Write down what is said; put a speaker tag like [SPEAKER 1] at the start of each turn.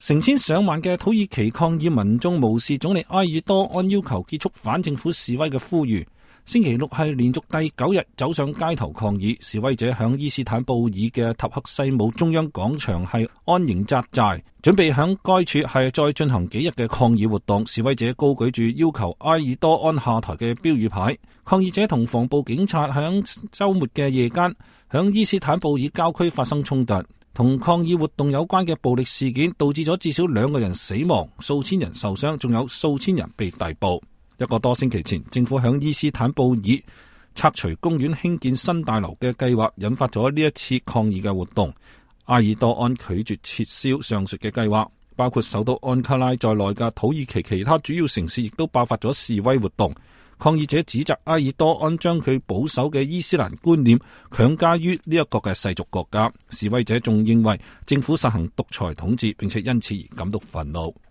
[SPEAKER 1] 成千上萬嘅土耳其抗議民眾無視總理埃爾多安要求結束反政府示威嘅呼籲，星期六係連續第9日走上街頭抗議。示威者響伊斯坦布爾嘅塔克西姆中央廣場係安營紮寨，準備響該處係再進行幾日嘅抗議活動。示威者高舉住要求埃爾多安下台嘅標語牌，抗議者同防暴警察響週末嘅夜間響伊斯坦布爾郊區發生衝突。同抗議活動有關嘅暴力事件導致咗至少2個人死亡，數千人受傷，仲有數千人被逮捕。1個多星期前，政府響伊斯坦布爾拆除公園興建新大樓嘅計劃，引發咗呢一次抗議嘅活動。埃爾多安拒絕撤銷上述嘅計劃，包括首都安卡拉在內嘅土耳其其他主要城市亦都爆發咗示威活動。抗議者指責埃爾多安將佢保守嘅伊斯蘭觀念強加於呢一個嘅世俗國家。示威者仲認為政府實行獨裁統治，並且因此而感到憤怒。